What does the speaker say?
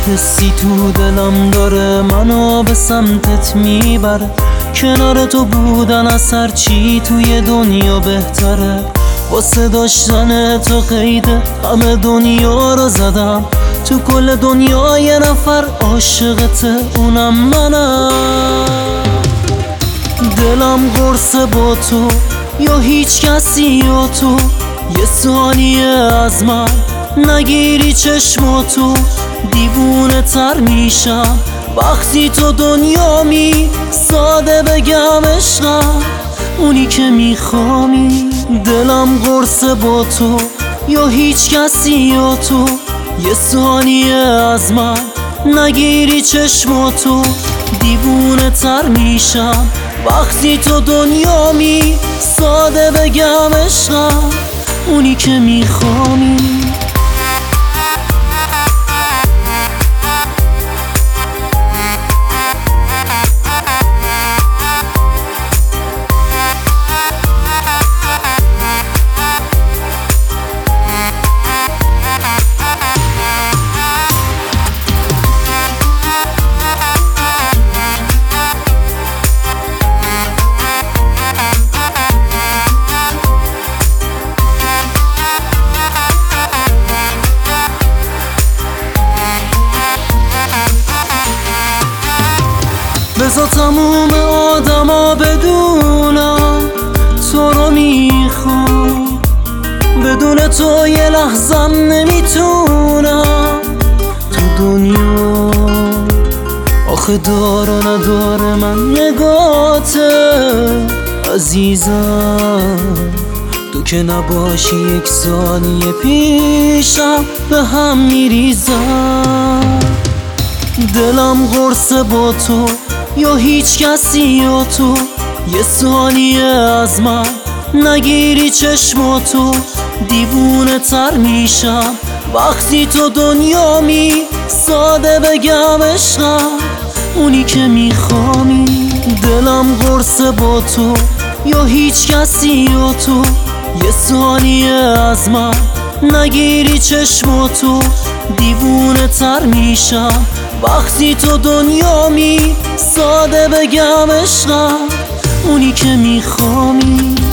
حسی تو دلم داره منو به سمتت میبره، کنار تو بودن از هر چی توی دنیا بهتره. واسه داشتن تو قید همه دنیا رو زدم، تو کل دنیا یه نفر عاشقته اونم منم. دلم قرصه با تو یا هیچ کسی یا تو، یه ثانیه از من نگیری چشماتو دیوونه تر میشم وقتی تو دنیامی. ساده بگم عشقم اونی که میخوامی. دلم قرصه با تو یا هیچ کسی یا تو، یه ثانیه از من نگیری چشماتو دیوونه تر میشم وقتی تو دنیامی. ساده بگم عشقم اونی که میخوامی. بذار تموم آدما بدونم تو رو میخوام، بدون تو یه لحظم نمیتونم تو دنیا. آخه دار و نداره من نگاته عزیزم، تو که نباشی یک ثانیه پیشم به هم میریزم. دلم قرصه با تو یا هیچ کسی یا تو، یه ثانیه از من نگیری چشماتو دیوونه تر میشم وقتی تو دنیامی. ساده بگم عشقم اونی که میخوامی. دلم قرصه با تو یا هیچ کسی یا تو، یه ثانیه از من نگیری چشماتو دیوونه تر میشم وقتی تو دنیامی. ساده بگم عشقم اونی که میخوامی.